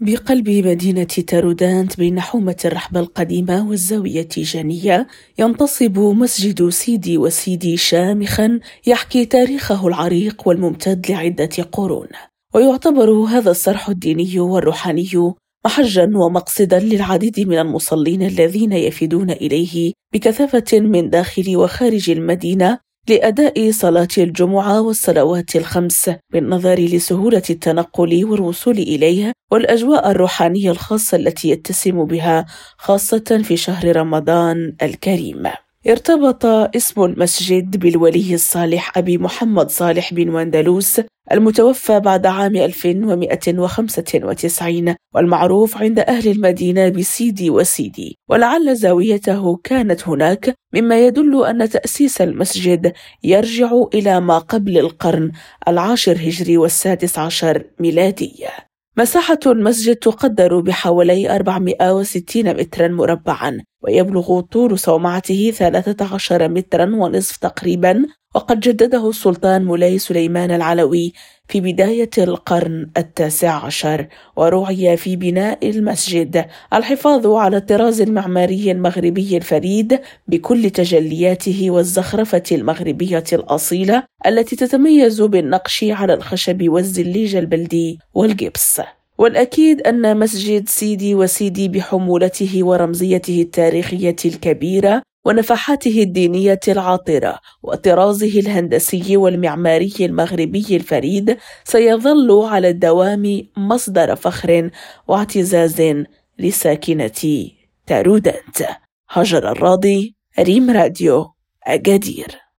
بقلب مدينة تارودانت بين حومة الرحبة القديمة والزاوية التيجانية ينتصب مسجد سيدي وسيدي شامخا يحكي تاريخه العريق والممتد لعدة قرون، ويعتبر هذا الصرح الديني والروحاني محجا ومقصدا للعديد من المصلين الذين يفدون إليه بكثافة من داخل وخارج المدينة لأداء صلاة الجمعة والصلوات الخمس، بالنظر لسهولة التنقل والوصول إليه والأجواء الروحانية الخاصة التي يتسم بها خاصة في شهر رمضان الكريم. ارتبط اسم المسجد بالولي الصالح أبي محمد صالح بن وندلوس المتوفى بعد عام 1195 والمعروف عند أهل المدينة بسيدي وسيدي، ولعل زاويته كانت هناك، مما يدل أن تأسيس المسجد يرجع إلى ما قبل القرن 10 هجري و16 ميلادي. مساحة المسجد تقدر بحوالي 460 مترا مربعا، ويبلغ طول صومعته 13 مترا ونصف تقريبا، وقد جدده السلطان مولاي سليمان العلوي في بداية القرن 19، ورعي في بناء المسجد الحفاظ على الطراز المعماري المغربي الفريد بكل تجلياته والزخرفة المغربية الأصيلة التي تتميز بالنقش على الخشب والزليج البلدي والجبس. والأكيد أن مسجد سيدي وسيدي بحمولته ورمزيته التاريخية الكبيرة ونفحاته الدينية العاطرة وطرازه الهندسي والمعماري المغربي الفريد سيظل على الدوام مصدر فخر واعتزاز لساكنة تارودانت. هاجر الراضي، ريم راديو، أكادير.